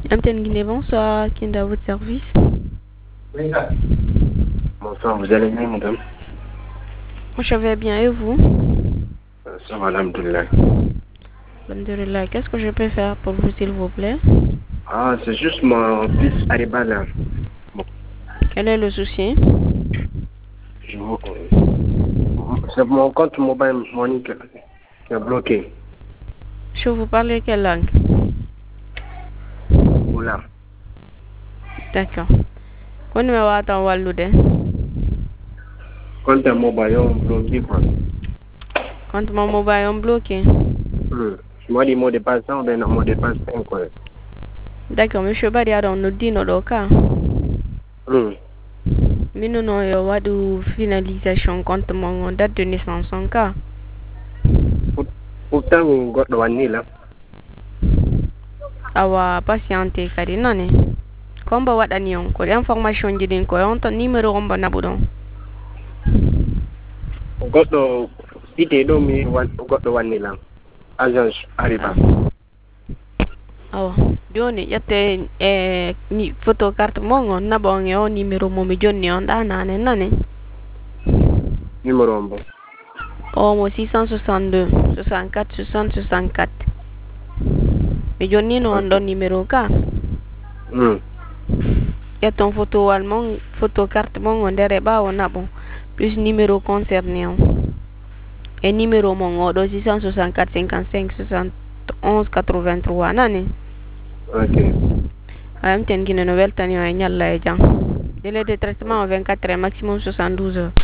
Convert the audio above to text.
Amten Guinée, bonsoir, qui est à votre service? Bonsoir, vous allez bien, madame? Moi, je vais bien, et vous? Ça va, alhamdoulilah. Alhamdulillah, qu'est-ce que je peux faire pour vous, s'il vous plaît? Ah, c'est juste mon fils Ariba là. Bon, Quel est le souci? je vous... C'est mon compte mobile money qui est bloqué. Je vous parle quelle langue? Voilà. D'accord. Quand me va attendre Walloude? Compte mobile bloqué, quoi. Quand mon mobile est bloqué? Moi, les mots de passe, on a un mot de passe, quoi. D'accord, monsieur Badia, on nous dit nos cas. Mais nous n'avons de finalisation compte mon date de naissance en cas. Pourtant, on got the one là. Awa patiente kadi nani. Komba waɗani on ko information ji ɗin ko on ton numéro on bana budon. Goɗɗo ite ɗo mi goɗɗo wanni lam agence Ariba. Awa joni ƴette ni photo carte mon on nabon e o numéro mo mi jonni on ɗanane nani. Numéro on bo. O mo 662 64 60 64. Mi jonni no on ɗon numéro ka. Ƴetton photo wal mon photo carte mon on nder e ɓawo naɓo plus numéro concerné on. Et numéro mon o ɗo 664 55 71 83 nani. Ok. Ayam ten guine no weltani o e ñalla e jang. Délai de traitement 24 heures maximum 72 heures.